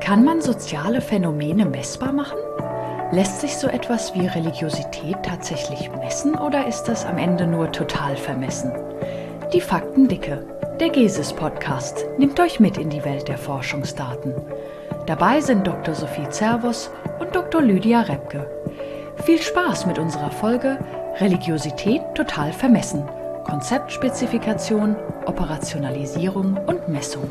Kann man soziale Phänomene messbar machen? Lässt sich so etwas wie Religiosität tatsächlich messen oder ist das am Ende nur total vermessen? Die Faktendicke, der GESIS-Podcast, nimmt euch mit in die Welt der Forschungsdaten. Dabei sind Dr. Sophie Zervos und Dr. Lydia Repke. Viel Spaß mit unserer Folge Religiosität total vermessen. Konzeptspezifikation, Operationalisierung und Messung.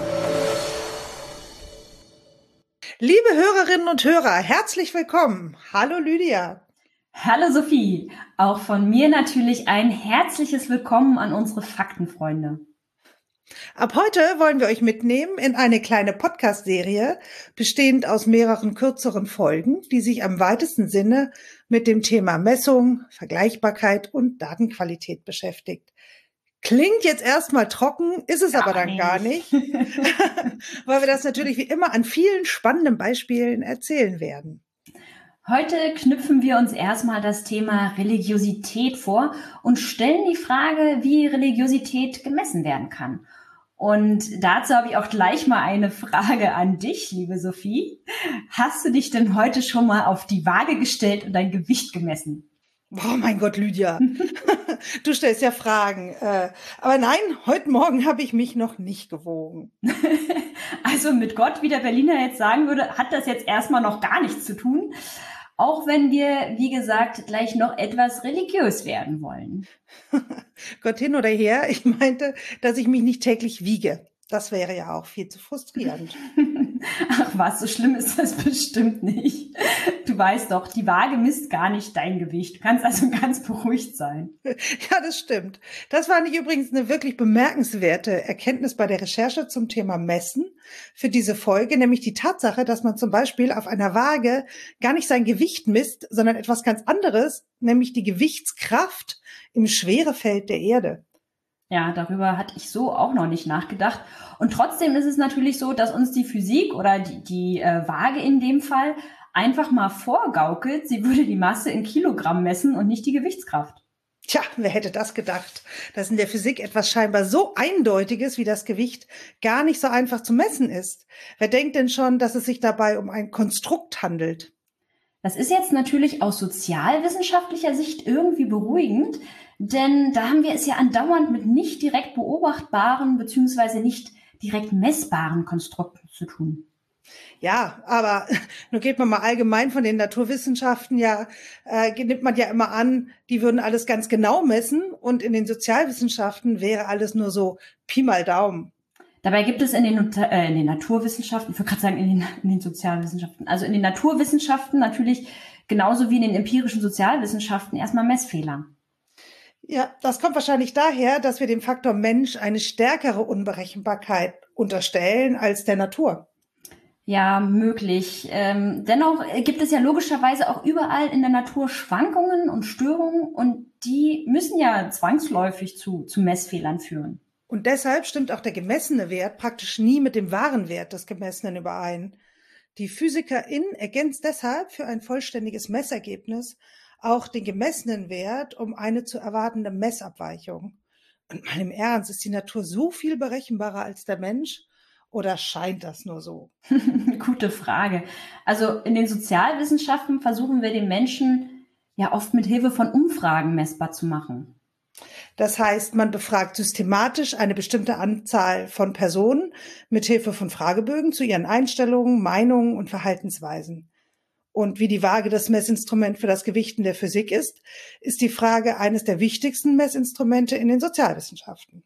Liebe Hörerinnen und Hörer, herzlich willkommen. Hallo Lydia. Hallo Sophie. Auch von mir natürlich ein herzliches Willkommen an unsere Faktenfreunde. Ab heute wollen wir euch mitnehmen in eine kleine Podcast-Serie, bestehend aus mehreren kürzeren Folgen, die sich am weitesten Sinne mit dem Thema Messung, Vergleichbarkeit und Datenqualität beschäftigt. Klingt jetzt erstmal trocken, ist es aber dann gar nicht, weil wir das natürlich wie immer an vielen spannenden Beispielen erzählen werden. Heute knüpfen wir uns erstmal das Thema Religiosität vor und stellen die Frage, wie Religiosität gemessen werden kann. Und dazu habe ich auch gleich mal eine Frage an dich, liebe Sophie. Hast du dich denn heute schon mal auf die Waage gestellt und dein Gewicht gemessen? Oh mein Gott, Lydia, du stellst ja Fragen. Aber nein, heute Morgen habe ich mich noch nicht gewogen. Also mit Gott, wie der Berliner jetzt sagen würde, hat das jetzt erstmal noch gar nichts zu tun. Auch wenn wir, wie gesagt, gleich noch etwas religiös werden wollen. Gott hin oder her, ich meinte, dass ich mich nicht täglich wiege. Das wäre ja auch viel zu frustrierend. Ach was, so schlimm ist das bestimmt nicht. Du weißt doch, die Waage misst gar nicht dein Gewicht. Du kannst also ganz beruhigt sein. Ja, das stimmt. Das fand ich übrigens eine wirklich bemerkenswerte Erkenntnis bei der Recherche zum Thema Messen für diese Folge, nämlich die Tatsache, dass man zum Beispiel auf einer Waage gar nicht sein Gewicht misst, sondern etwas ganz anderes, nämlich die Gewichtskraft im Schwerefeld der Erde. Ja, darüber hatte ich so auch noch nicht nachgedacht. Und trotzdem ist es natürlich so, dass uns die Physik oder die Waage in dem Fall einfach mal vorgaukelt, sie würde die Masse in Kilogramm messen und nicht die Gewichtskraft. Tja, wer hätte das gedacht, dass in der Physik etwas scheinbar so Eindeutiges wie das Gewicht gar nicht so einfach zu messen ist? Wer denkt denn schon, dass es sich dabei um ein Konstrukt handelt? Das ist jetzt natürlich aus sozialwissenschaftlicher Sicht irgendwie beruhigend, denn da haben wir es ja andauernd mit nicht direkt beobachtbaren bzw. nicht direkt messbaren Konstrukten zu tun. Ja, aber nun geht man mal allgemein von den Naturwissenschaften, nimmt man ja immer an, die würden alles ganz genau messen und in den Sozialwissenschaften wäre alles nur so Pi mal Daumen. Dabei gibt es in den Naturwissenschaften, ich würde gerade sagen in den Sozialwissenschaften, also in den Naturwissenschaften natürlich genauso wie in den empirischen Sozialwissenschaften erstmal Messfehler. Ja, das kommt wahrscheinlich daher, dass wir dem Faktor Mensch eine stärkere Unberechenbarkeit unterstellen als der Natur. Ja, möglich. Dennoch gibt es ja logischerweise auch überall in der Natur Schwankungen und Störungen und die müssen ja zwangsläufig zu Messfehlern führen. Und deshalb stimmt auch der gemessene Wert praktisch nie mit dem wahren Wert des Gemessenen überein. Die Physikerin ergänzt deshalb für ein vollständiges Messergebnis auch den gemessenen Wert um eine zu erwartende Messabweichung. Und mal im Ernst, ist die Natur so viel berechenbarer als der Mensch? Oder scheint das nur so? Gute Frage. Also in den Sozialwissenschaften versuchen wir den Menschen ja oft mit Hilfe von Umfragen messbar zu machen. Das heißt, man befragt systematisch eine bestimmte Anzahl von Personen mit Hilfe von Fragebögen zu ihren Einstellungen, Meinungen und Verhaltensweisen. Und wie die Waage das Messinstrument für das Gewichten der Physik ist, ist die Frage eines der wichtigsten Messinstrumente in den Sozialwissenschaften.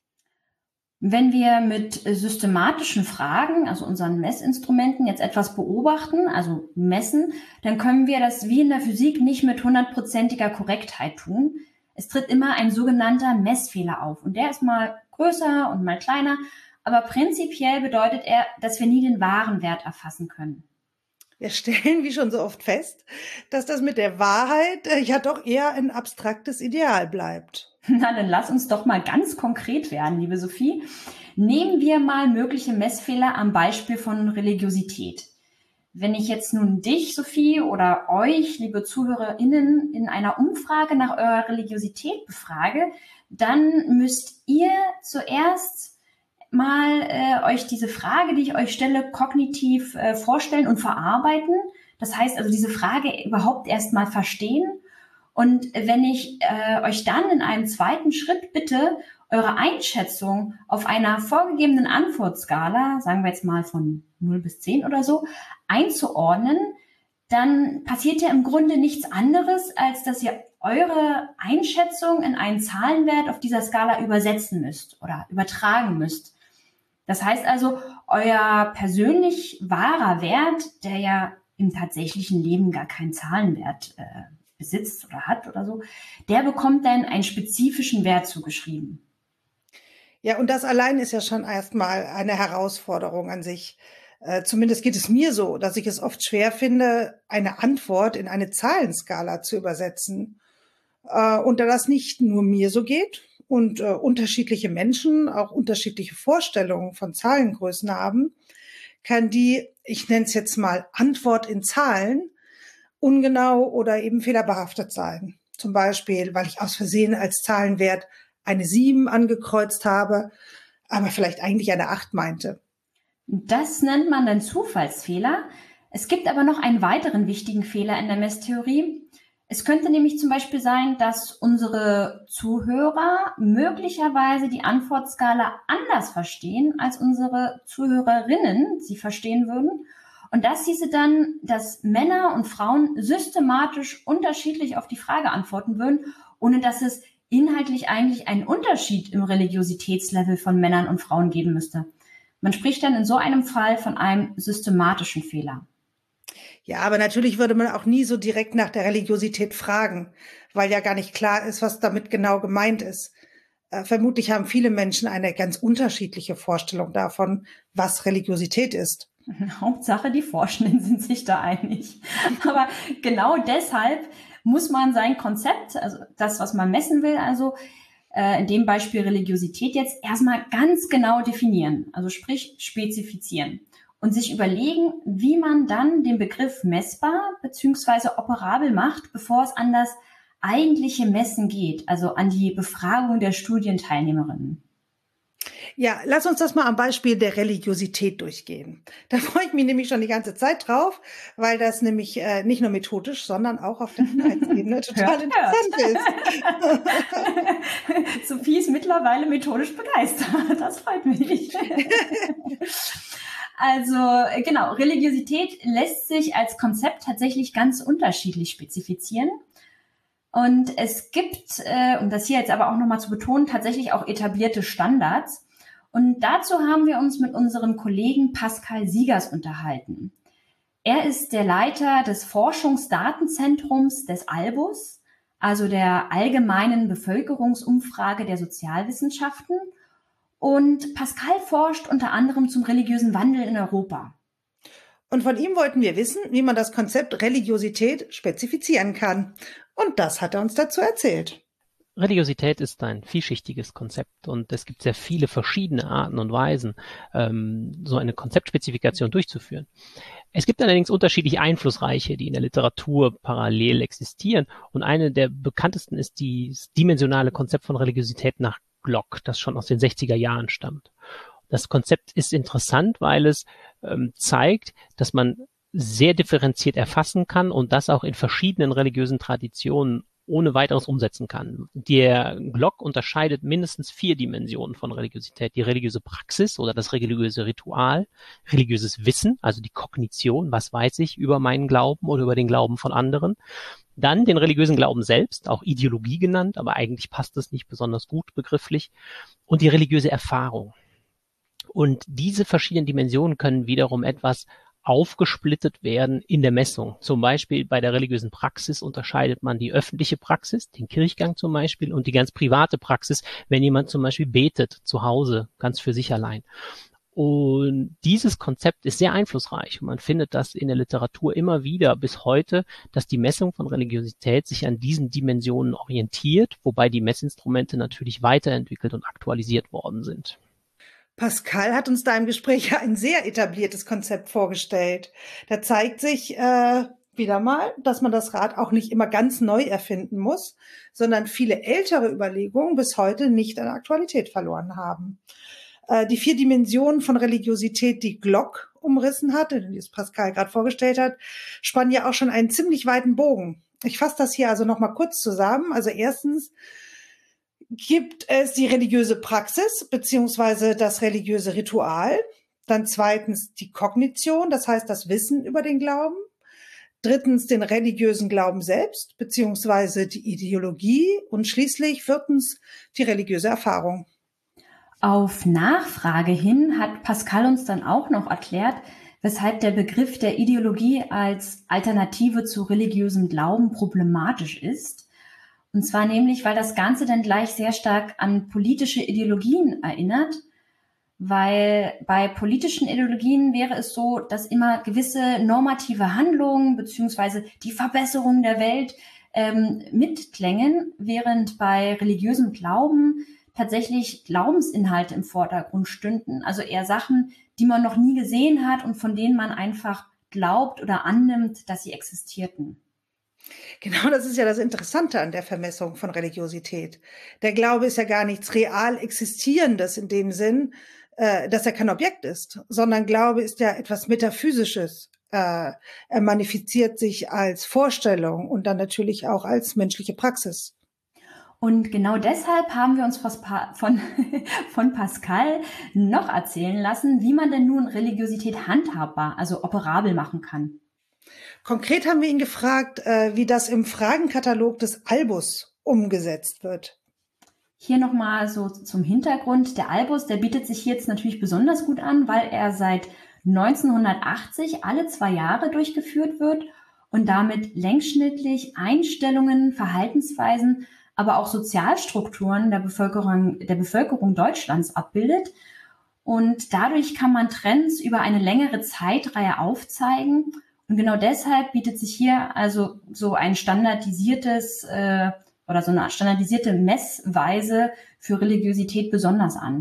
Wenn wir mit systematischen Fragen, also unseren Messinstrumenten, jetzt etwas beobachten, also messen, dann können wir das wie in der Physik nicht mit 100%iger Korrektheit tun. Es tritt immer ein sogenannter Messfehler auf und der ist mal größer und mal kleiner, aber prinzipiell bedeutet er, dass wir nie den wahren Wert erfassen können. Wir stellen, wie schon so oft fest, dass das mit der Wahrheit ja doch eher ein abstraktes Ideal bleibt. Na, dann lass uns doch mal ganz konkret werden, liebe Sophie. Nehmen wir mal mögliche Messfehler am Beispiel von Religiosität. Wenn ich jetzt nun dich, Sophie, oder euch, liebe ZuhörerInnen, in einer Umfrage nach eurer Religiosität befrage, dann müsst ihr zuerst mal euch diese Frage, die ich euch stelle, kognitiv vorstellen und verarbeiten. Das heißt also diese Frage überhaupt erst mal verstehen. Und wenn ich euch dann in einem zweiten Schritt bitte, eure Einschätzung auf einer vorgegebenen Antwortskala, sagen wir jetzt mal von 0 bis 10 oder so, einzuordnen, dann passiert ja im Grunde nichts anderes, als dass ihr eure Einschätzung in einen Zahlenwert auf dieser Skala übersetzen müsst oder übertragen müsst. Das heißt also, euer persönlich wahrer Wert, der ja im tatsächlichen Leben gar keinen Zahlenwert besitzt oder hat oder so, der bekommt dann einen spezifischen Wert zugeschrieben. Ja, und das allein ist ja schon erstmal eine Herausforderung an sich. Zumindest geht es mir so, dass ich es oft schwer finde, eine Antwort in eine Zahlenskala zu übersetzen. Und da das nicht nur mir so geht und unterschiedliche Menschen auch unterschiedliche Vorstellungen von Zahlengrößen haben, kann die, ich nenne es jetzt mal Antwort in Zahlen, ungenau oder eben fehlerbehaftet sein. Zum Beispiel, weil ich aus Versehen als Zahlenwert eine 7 angekreuzt habe, aber vielleicht eigentlich eine 8 meinte. Das nennt man dann Zufallsfehler. Es gibt aber noch einen weiteren wichtigen Fehler in der Messtheorie. Es könnte nämlich zum Beispiel sein, dass unsere Zuhörer möglicherweise die Antwortskala anders verstehen, als unsere Zuhörerinnen sie verstehen würden. Und das hieße dann, dass Männer und Frauen systematisch unterschiedlich auf die Frage antworten würden, ohne dass es inhaltlich eigentlich einen Unterschied im Religiositätslevel von Männern und Frauen geben müsste. Man spricht dann in so einem Fall von einem systematischen Fehler. Ja, aber natürlich würde man auch nie so direkt nach der Religiosität fragen, weil ja gar nicht klar ist, was damit genau gemeint ist. Vermutlich haben viele Menschen eine ganz unterschiedliche Vorstellung davon, was Religiosität ist. Hauptsache, die Forschenden sind sich da einig. Aber genau deshalb muss man sein Konzept, also das, was man messen will, also in dem Beispiel Religiosität jetzt erstmal ganz genau definieren, also sprich spezifizieren und sich überlegen, wie man dann den Begriff messbar bzw. operabel macht, bevor es an das eigentliche Messen geht, also an die Befragung der Studienteilnehmerinnen. Ja, lass uns das mal am Beispiel der Religiosität durchgehen. Da freue ich mich nämlich schon die ganze Zeit drauf, weil das nämlich nicht nur methodisch, sondern auch auf der Inhaltsebene total interessant ist. Sophie ist mittlerweile methodisch begeistert. Das freut mich. Also genau, Religiosität lässt sich als Konzept tatsächlich ganz unterschiedlich spezifizieren. Und es gibt, um das hier jetzt aber auch nochmal zu betonen, tatsächlich auch etablierte Standards. Und dazu haben wir uns mit unserem Kollegen Pascal Siegers unterhalten. Er ist der Leiter des Forschungsdatenzentrums des ALBUS, also der Allgemeinen Bevölkerungsumfrage der Sozialwissenschaften. Und Pascal forscht unter anderem zum religiösen Wandel in Europa. Und von ihm wollten wir wissen, wie man das Konzept Religiosität spezifizieren kann. Und das hat er uns dazu erzählt. Religiosität ist ein vielschichtiges Konzept und es gibt sehr viele verschiedene Arten und Weisen, so eine Konzeptspezifikation durchzuführen. Es gibt allerdings unterschiedlich einflussreiche, die in der Literatur parallel existieren. Und eine der bekanntesten ist das dimensionale Konzept von Religiosität nach Glock, das schon aus den 60er Jahren stammt. Das Konzept ist interessant, weil es zeigt, dass man sehr differenziert erfassen kann und das auch in verschiedenen religiösen Traditionen ohne weiteres umsetzen kann. Der Glock unterscheidet mindestens 4 Dimensionen von Religiosität. Die religiöse Praxis oder das religiöse Ritual, religiöses Wissen, also die Kognition, was weiß ich über meinen Glauben oder über den Glauben von anderen. Dann den religiösen Glauben selbst, auch Ideologie genannt, aber eigentlich passt es nicht besonders gut begrifflich. Und die religiöse Erfahrung. Und diese verschiedenen Dimensionen können wiederum etwas aufgesplittet werden in der Messung. Zum Beispiel bei der religiösen Praxis unterscheidet man die öffentliche Praxis, den Kirchgang zum Beispiel, und die ganz private Praxis, wenn jemand zum Beispiel betet zu Hause, ganz für sich allein. Und dieses Konzept ist sehr einflussreich. Und man findet das in der Literatur immer wieder bis heute, dass die Messung von Religiosität sich an diesen Dimensionen orientiert, wobei die Messinstrumente natürlich weiterentwickelt und aktualisiert worden sind. Pascal hat uns da im Gespräch ja ein sehr etabliertes Konzept vorgestellt. Da zeigt sich wieder mal, dass man das Rad auch nicht immer ganz neu erfinden muss, sondern viele ältere Überlegungen bis heute nicht an Aktualität verloren haben. Die 4 Dimensionen von Religiosität, die Glock umrissen hat, die es Pascal gerade vorgestellt hat, spannen ja auch schon einen ziemlich weiten Bogen. Ich fasse das hier also nochmal kurz zusammen. Also erstens gibt es die religiöse Praxis beziehungsweise das religiöse Ritual. Dann zweitens die Kognition, das heißt das Wissen über den Glauben. Drittens den religiösen Glauben selbst beziehungsweise die Ideologie. Und schließlich viertens die religiöse Erfahrung. Auf Nachfrage hin hat Pascal uns dann auch noch erklärt, weshalb der Begriff der Ideologie als Alternative zu religiösem Glauben problematisch ist. Und zwar nämlich, weil das Ganze dann gleich sehr stark an politische Ideologien erinnert, weil bei politischen Ideologien wäre es so, dass immer gewisse normative Handlungen beziehungsweise die Verbesserung der Welt mitklängen, während bei religiösem Glauben tatsächlich Glaubensinhalte im Vordergrund stünden, also eher Sachen, die man noch nie gesehen hat und von denen man einfach glaubt oder annimmt, dass sie existierten. Genau, das ist ja das Interessante an der Vermessung von Religiosität. Der Glaube ist ja gar nichts real Existierendes in dem Sinn, dass er kein Objekt ist, sondern Glaube ist ja etwas Metaphysisches. Er manifestiert sich als Vorstellung und dann natürlich auch als menschliche Praxis. Und genau deshalb haben wir uns von Pascal noch erzählen lassen, wie man denn nun Religiosität handhabbar, also operabel machen kann. Konkret haben wir ihn gefragt, wie das im Fragenkatalog des Albus umgesetzt wird. Hier nochmal so zum Hintergrund. Der Albus, der bietet sich jetzt natürlich besonders gut an, weil er seit 1980 alle 2 Jahre durchgeführt wird und damit längsschnittlich Einstellungen, Verhaltensweisen, aber auch Sozialstrukturen der Bevölkerung Deutschlands abbildet. Und dadurch kann man Trends über eine längere Zeitreihe aufzeigen. Und genau deshalb bietet sich hier also so ein standardisiertes oder so eine standardisierte Messweise für Religiosität besonders an.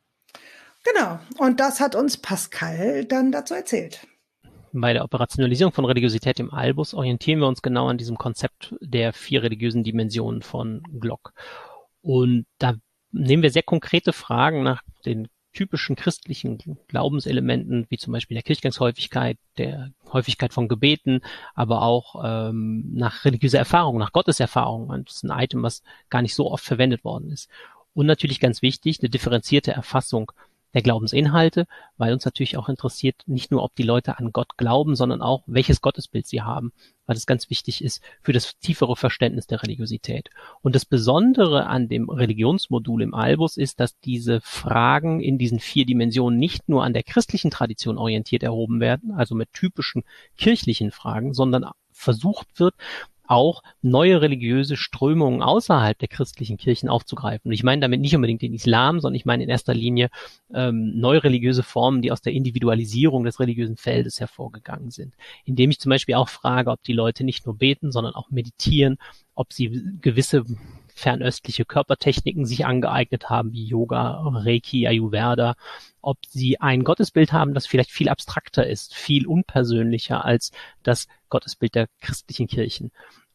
Genau. Und das hat uns Pascal dann dazu erzählt. Bei der Operationalisierung von Religiosität im Albus orientieren wir uns genau an diesem Konzept der 4 religiösen Dimensionen von Glock. Und da nehmen wir sehr konkrete Fragen nach den typischen christlichen Glaubenselementen, wie zum Beispiel der Kirchgangshäufigkeit, der Häufigkeit von Gebeten, aber auch nach religiöser Erfahrung, nach Gotteserfahrung. Das ist ein Item, was gar nicht so oft verwendet worden ist. Und natürlich ganz wichtig, eine differenzierte Erfassung der Glaubensinhalte, weil uns natürlich auch interessiert, nicht nur, ob die Leute an Gott glauben, sondern auch, welches Gottesbild sie haben, weil das ganz wichtig ist für das tiefere Verständnis der Religiosität. Und das Besondere an dem Religionsmodul im Albus ist, dass diese Fragen in diesen 4 Dimensionen nicht nur an der christlichen Tradition orientiert erhoben werden, also mit typischen kirchlichen Fragen, sondern versucht wird, auch neue religiöse Strömungen außerhalb der christlichen Kirchen aufzugreifen. Und ich meine damit nicht unbedingt den Islam, sondern ich meine in erster Linie neue religiöse Formen, die aus der Individualisierung des religiösen Feldes hervorgegangen sind. Indem ich zum Beispiel auch frage, ob die Leute nicht nur beten, sondern auch meditieren, ob sie gewisse fernöstliche Körpertechniken sich angeeignet haben, wie Yoga, Reiki, Ayurveda, ob sie ein Gottesbild haben, das vielleicht viel abstrakter ist, viel unpersönlicher als das Gottesbild der christlichen Kirchen.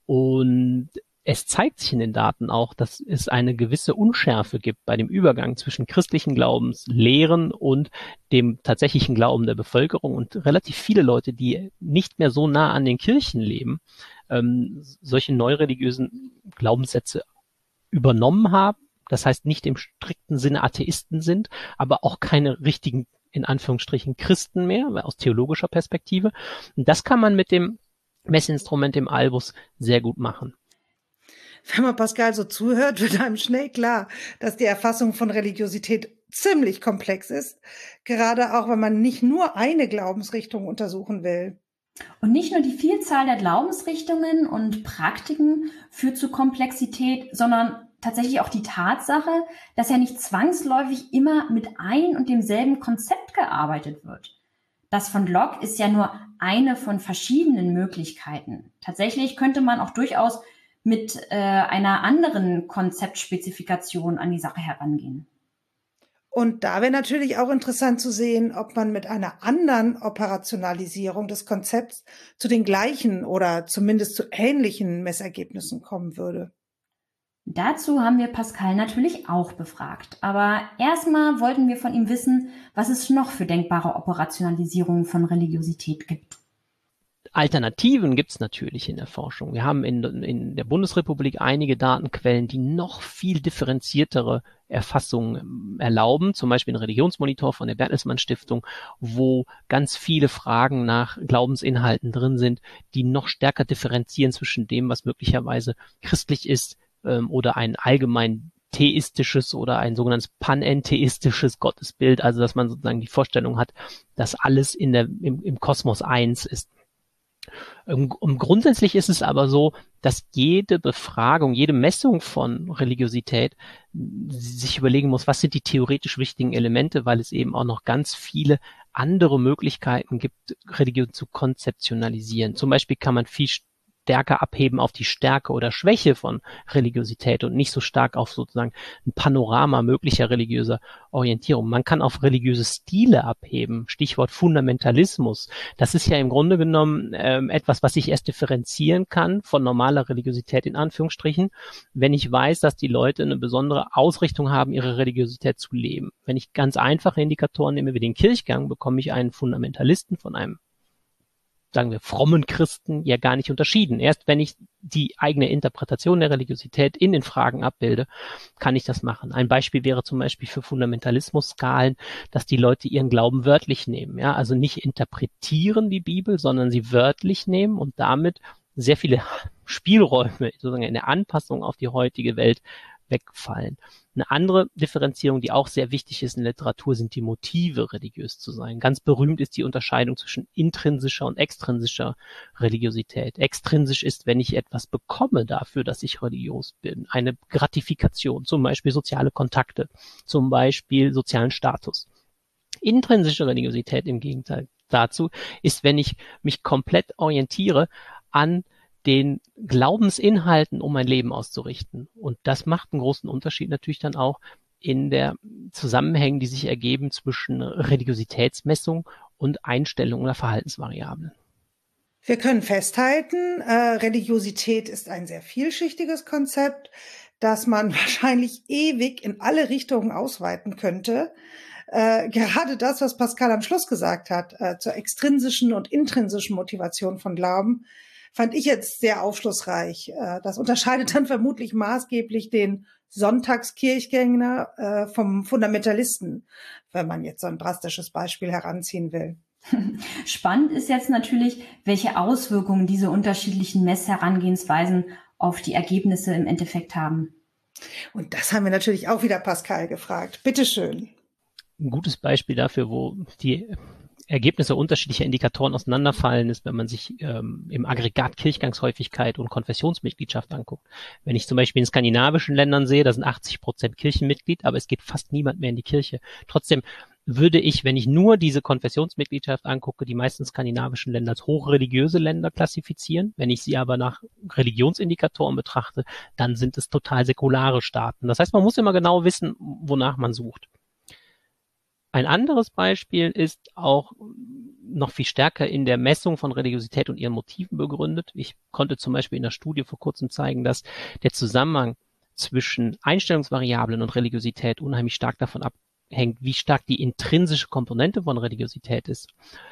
Und es zeigt sich in den Daten auch, dass es eine gewisse Unschärfe gibt bei dem Übergang zwischen christlichen Glaubenslehren und dem tatsächlichen Glauben der Bevölkerung und relativ viele Leute, die nicht mehr so nah an den Kirchen leben, solche neureligiösen Glaubenssätze übernommen haben. Das heißt, nicht im strikten Sinne Atheisten sind, aber auch keine richtigen, in Anführungsstrichen, Christen mehr, aus theologischer Perspektive. Und das kann man mit dem Messinstrument im Albus sehr gut machen. Wenn man Pascal so zuhört, wird einem schnell klar, dass die Erfassung von Religiosität ziemlich komplex ist, gerade auch, wenn man nicht nur eine Glaubensrichtung untersuchen will. Und nicht nur die Vielzahl der Glaubensrichtungen und Praktiken führt zu Komplexität, sondern tatsächlich auch die Tatsache, dass ja nicht zwangsläufig immer mit ein und demselben Konzept gearbeitet wird. Das von Glock ist ja nur eine von verschiedenen Möglichkeiten. Tatsächlich könnte man auch durchaus mit einer anderen Konzeptspezifikation an die Sache herangehen. Und da wäre natürlich auch interessant zu sehen, ob man mit einer anderen Operationalisierung des Konzepts zu den gleichen oder zumindest zu ähnlichen Messergebnissen kommen würde. Dazu haben wir Pascal natürlich auch befragt. Aber erstmal wollten wir von ihm wissen, was es noch für denkbare Operationalisierungen von Religiosität gibt. Alternativen gibt es natürlich in der Forschung. Wir haben in der Bundesrepublik einige Datenquellen, die noch viel differenziertere Erfassungen erlauben, zum Beispiel ein Religionsmonitor von der Bertelsmann Stiftung, wo ganz viele Fragen nach Glaubensinhalten drin sind, die noch stärker differenzieren zwischen dem, was möglicherweise christlich ist oder ein allgemein theistisches oder ein sogenanntes panentheistisches Gottesbild, also dass man sozusagen die Vorstellung hat, dass alles im Kosmos eins ist. Grundsätzlich ist es aber so, dass jede Befragung, jede Messung von Religiosität sich überlegen muss, was sind die theoretisch wichtigen Elemente, weil es eben auch noch ganz viele andere Möglichkeiten gibt, Religion zu konzeptionalisieren. Zum Beispiel kann man viel stärker abheben auf die Stärke oder Schwäche von Religiosität und nicht so stark auf sozusagen ein Panorama möglicher religiöser Orientierung. Man kann auf religiöse Stile abheben, Stichwort Fundamentalismus. Das ist ja im Grunde genommen etwas, was ich erst differenzieren kann von normaler Religiosität in Anführungsstrichen, wenn ich weiß, dass die Leute eine besondere Ausrichtung haben, ihre Religiosität zu leben. Wenn ich ganz einfache Indikatoren nehme wie den Kirchgang, bekomme ich einen Fundamentalisten von einem, sagen wir, frommen Christen ja gar nicht unterschieden. Erst wenn ich die eigene Interpretation der Religiosität in den Fragen abbilde, kann ich das machen. Ein Beispiel wäre zum Beispiel für Fundamentalismus-Skalen, dass die Leute ihren Glauben wörtlich nehmen. Ja? Also nicht interpretieren die Bibel, sondern sie wörtlich nehmen und damit sehr viele Spielräume sozusagen in der Anpassung auf die heutige Welt wegfallen. Eine andere Differenzierung, die auch sehr wichtig ist in der Literatur, sind die Motive, religiös zu sein. Ganz berühmt ist die Unterscheidung zwischen intrinsischer und extrinsischer Religiosität. Extrinsisch ist, wenn ich etwas bekomme dafür, dass ich religiös bin. Eine Gratifikation, zum Beispiel soziale Kontakte, zum Beispiel sozialen Status. Intrinsische Religiosität im Gegenteil dazu ist, wenn ich mich komplett orientiere an den Glaubensinhalten, um mein Leben auszurichten. Und das macht einen großen Unterschied natürlich dann auch in der Zusammenhängen, die sich ergeben zwischen Religiositätsmessung und Einstellung oder Verhaltensvariablen. Wir können festhalten, Religiosität ist ein sehr vielschichtiges Konzept, das man wahrscheinlich ewig in alle Richtungen ausweiten könnte. Gerade das, was Pascal am Schluss gesagt hat, zur extrinsischen und intrinsischen Motivation von Glauben, fand ich jetzt sehr aufschlussreich. Das unterscheidet dann vermutlich maßgeblich den Sonntagskirchgänger vom Fundamentalisten, wenn man jetzt so ein drastisches Beispiel heranziehen will. Spannend ist jetzt natürlich, welche Auswirkungen diese unterschiedlichen Messherangehensweisen auf die Ergebnisse im Endeffekt haben. Und das haben wir natürlich auch wieder Pascal gefragt. Bitteschön. Ein gutes Beispiel dafür, wo die Ergebnisse unterschiedlicher Indikatoren auseinanderfallen, ist, wenn man sich im Aggregat Kirchgangshäufigkeit und Konfessionsmitgliedschaft anguckt. Wenn ich zum Beispiel in skandinavischen Ländern sehe, da sind 80% Kirchenmitglied, aber es geht fast niemand mehr in die Kirche. Trotzdem würde ich, wenn ich nur diese Konfessionsmitgliedschaft angucke, die meisten skandinavischen Länder als hochreligiöse Länder klassifizieren. Wenn ich sie aber nach Religionsindikatoren betrachte, dann sind es total säkulare Staaten. Das heißt, man muss immer genau wissen, wonach man sucht. Ein anderes Beispiel ist auch noch viel stärker in der Messung von Religiosität und ihren Motiven begründet. Ich konnte zum Beispiel in der Studie vor kurzem zeigen, dass der Zusammenhang zwischen Einstellungsvariablen und Religiosität unheimlich stark davon abhängt, wie stark die intrinsische Komponente von Religiosität ist.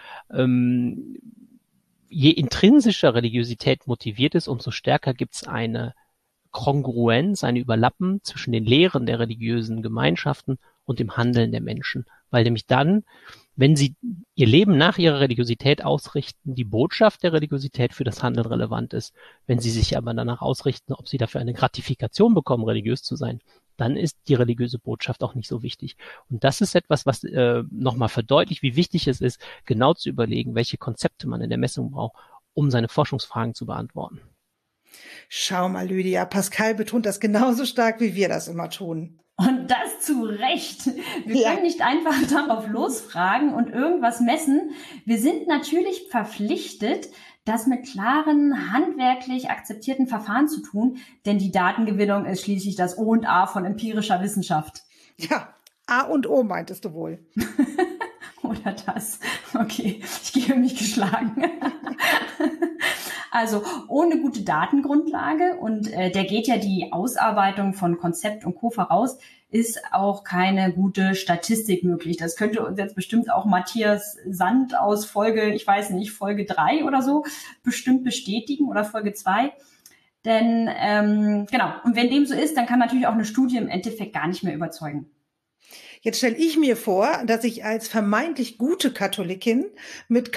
Je intrinsischer Religiosität motiviert ist, umso stärker gibt es eine Kongruenz, eine Überlappen zwischen den Lehren der religiösen Gemeinschaften und dem Handeln der Menschen. Weil nämlich dann, wenn sie ihr Leben nach ihrer Religiosität ausrichten, die Botschaft der Religiosität für das Handeln relevant ist. Wenn sie sich aber danach ausrichten, ob sie dafür eine Gratifikation bekommen, religiös zu sein, dann ist die religiöse Botschaft auch nicht so wichtig. Und das ist etwas, was nochmal verdeutlicht, wie wichtig es ist, genau zu überlegen, welche Konzepte man in der Messung braucht, um seine Forschungsfragen zu beantworten. Schau mal, Lydia, Pascal betont das genauso stark, wie wir das immer tun. Und das zu Recht. Wir können nicht einfach darauf losfragen und irgendwas messen. Wir sind natürlich verpflichtet, das mit klaren, handwerklich akzeptierten Verfahren zu tun, denn die Datengewinnung ist schließlich das O und A von empirischer Wissenschaft. Ja, A und O meintest du wohl. Oder das. Okay, ich gebe mich geschlagen. Also ohne gute Datengrundlage und der geht ja die Ausarbeitung von Konzept und Co. voraus, ist auch keine gute Statistik möglich. Das könnte uns jetzt bestimmt auch Matthias Sand aus Folge 3 oder so bestimmt bestätigen oder Folge 2. Denn genau, und wenn dem so ist, dann kann natürlich auch eine Studie im Endeffekt gar nicht mehr überzeugen. Jetzt stelle ich mir vor, dass ich als vermeintlich gute Katholikin mit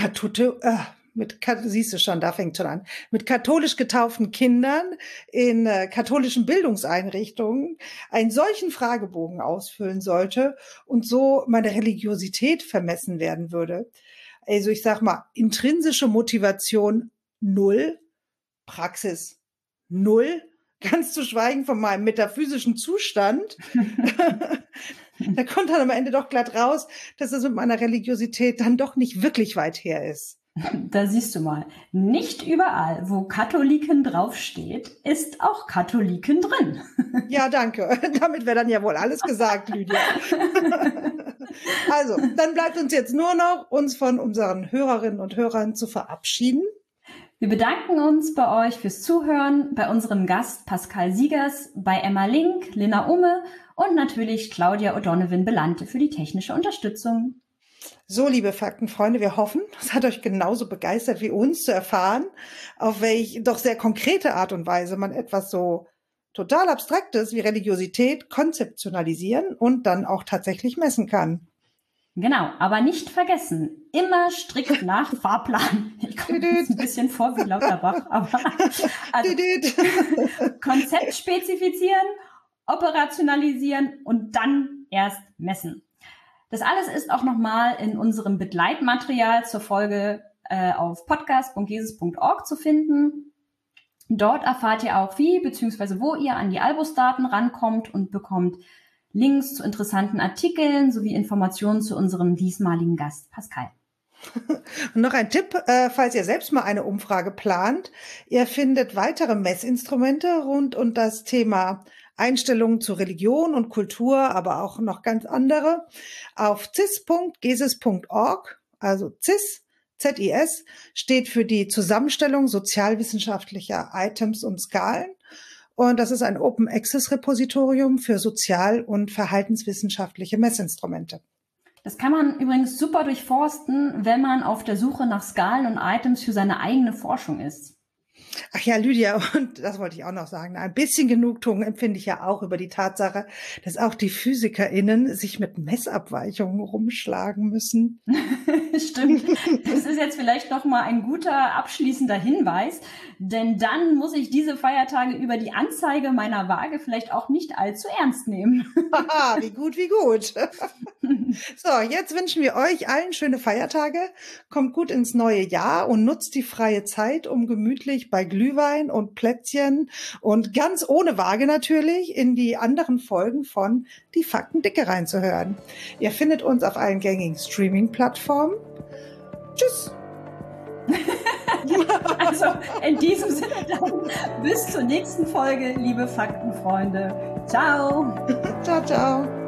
siehst du schon, da fängt schon an, mit katholisch getauften Kindern in katholischen Bildungseinrichtungen einen solchen Fragebogen ausfüllen sollte und so meine Religiosität vermessen werden würde. Also ich sag mal, intrinsische Motivation 0, Praxis 0, ganz zu schweigen von meinem metaphysischen Zustand. Da kommt dann am Ende doch glatt raus, dass es mit meiner Religiosität dann doch nicht wirklich weit her ist. Da siehst du mal, nicht überall, wo Katholiken draufsteht, ist auch Katholiken drin. Ja, danke. Damit wäre dann ja wohl alles gesagt, Lydia. Also, dann bleibt uns jetzt nur noch, uns von unseren Hörerinnen und Hörern zu verabschieden. Wir bedanken uns bei euch fürs Zuhören, bei unserem Gast Pascal Siegers, bei Emma Link, Lina Umme und natürlich Claudia O'Donovan-Belante für die technische Unterstützung. So, liebe Faktenfreunde, wir hoffen, es hat euch genauso begeistert wie uns zu erfahren, auf welche doch sehr konkrete Art und Weise man etwas so total Abstraktes wie Religiosität konzeptionalisieren und dann auch tatsächlich messen kann. Genau, aber nicht vergessen, immer strikt nach Fahrplan. Ich komme jetzt ein bisschen vor wie Lauterbach, aber also, Konzept spezifizieren, operationalisieren und dann erst messen. Das alles ist auch nochmal in unserem Begleitmaterial zur Folge auf podcast.geses.org zu finden. Dort erfahrt ihr auch wie bzw. wo ihr an die Albus-Daten rankommt und bekommt Links zu interessanten Artikeln sowie Informationen zu unserem diesmaligen Gast Pascal. Und noch ein Tipp, falls ihr selbst mal eine Umfrage plant. Ihr findet weitere Messinstrumente rund um das Thema Einstellungen zu Religion und Kultur, aber auch noch ganz andere, auf cis.geses.org, also CIS, ZIS, steht für die Zusammenstellung sozialwissenschaftlicher Items und Skalen. Und das ist ein Open-Access-Repositorium für sozial- und verhaltenswissenschaftliche Messinstrumente. Das kann man übrigens super durchforsten, wenn man auf der Suche nach Skalen und Items für seine eigene Forschung ist. Ach ja, Lydia, und das wollte ich auch noch sagen, ein bisschen Genugtuung empfinde ich ja auch über die Tatsache, dass auch die PhysikerInnen sich mit Messabweichungen rumschlagen müssen. Stimmt. Das ist jetzt vielleicht noch mal ein guter abschließender Hinweis, denn dann muss ich diese Feiertage über die Anzeige meiner Waage vielleicht auch nicht allzu ernst nehmen. Haha, wie gut, wie gut. So, jetzt wünschen wir euch allen schöne Feiertage, kommt gut ins neue Jahr und nutzt die freie Zeit, um gemütlich bei Glühwein und Plätzchen und ganz ohne Waage natürlich in die anderen Folgen von Die Faktendicke reinzuhören. Ihr findet uns auf allen gängigen Streaming-Plattformen. Tschüss! Also in diesem Sinne dann bis zur nächsten Folge, liebe Faktenfreunde. Ciao! Ciao, ciao!